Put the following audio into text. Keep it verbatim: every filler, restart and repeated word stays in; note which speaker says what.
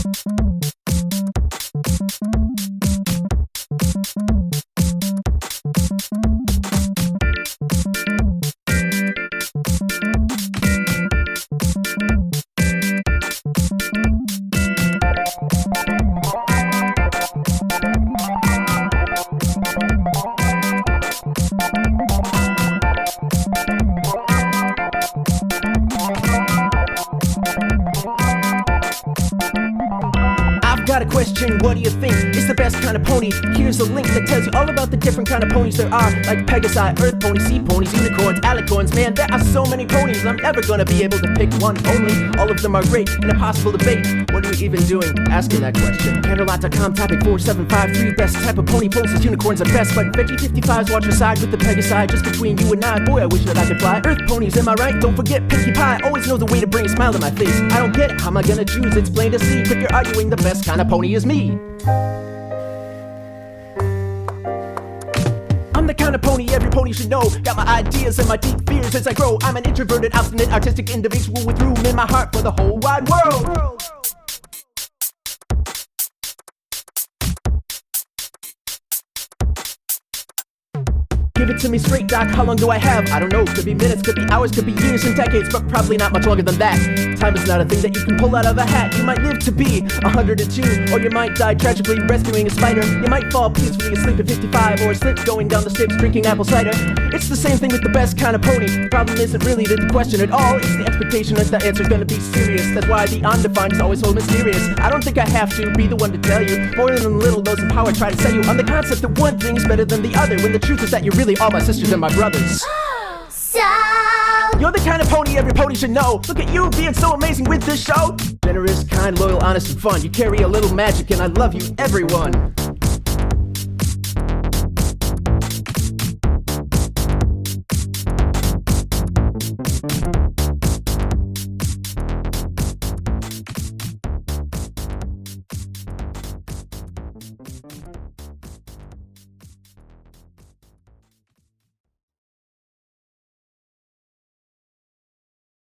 Speaker 1: Got a question, what do you think? It's the best kind of pony. Here's a link that tells you all about the different kind of ponies there are. Like Pegasi, Earth ponies, Sea ponies, Unicorns, Alicorns. Man, there are so many ponies, I'm never gonna be able to pick one only. All of them are great, in a possible debate. What are we even doing asking that question? Canterlot dot com, topic four seven five three. Best type of pony pulls is unicorns are best. But Veggie fifty-fives, watch your side with the Pegasi. Just between you and I, boy, I wish that I could fly. Earth ponies, am I right? Don't forget Pinkie Pie. Always know the way to bring a smile to my face. I don't get it, how am I gonna choose? It's plain to see. If you're arguing, the best kind of pony is me. I'm the kind of pony every pony should know. Got my ideas and my deep fears as I grow. I'm an introverted, obstinate, artistic individual with room in my heart for the whole wide world. Give it to me straight, Doc, how long do I have? I don't know, could be minutes, could be hours, could be years and decades, but probably not much longer than that. Time is not a thing that you can pull out of a hat. You might live to be one hundred two, or you might die tragically rescuing a spider. You might fall peacefully asleep at fifty-five, or slip going down the steps drinking apple cider. It's the same thing with the best kind of pony. The problem isn't really the question at all, it's the expectation that the answer's gonna be serious. That's why the undefined is always so mysterious. I don't think I have to be the one to tell you more than a little dose of power try to sell you on the concept that one thing's better than the other, when the truth is that you're really all my sisters and my brothers.
Speaker 2: So
Speaker 1: you're the kind of pony every pony should know. Look at you being so amazing with this show. Generous, kind, loyal, honest, and fun. You carry a little magic and I love you, everyone.